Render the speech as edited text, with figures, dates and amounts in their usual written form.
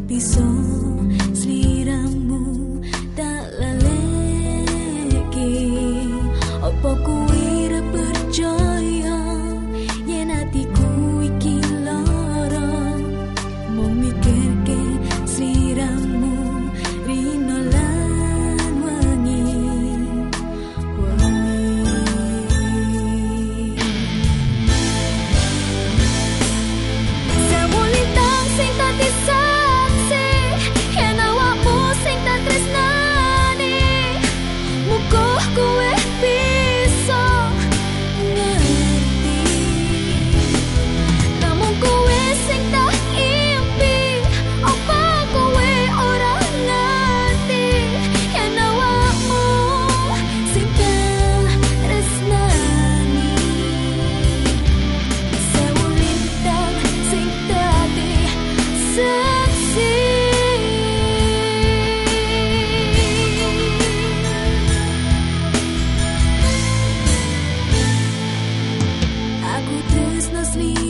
piso sliramu tak laleki opo kuwi ra percaya yen atiku iki lara mung mikirke sliramu rino lan wangi Samu lintang sing tak disaksi yen awakmu sing tak tresnani mukuh kowe bisa ngerti namun kowe sing tak impi apa kowe ora ngerti yen awakmu sing tak tresnani Samu lintang sing tadi saksi Aku tresno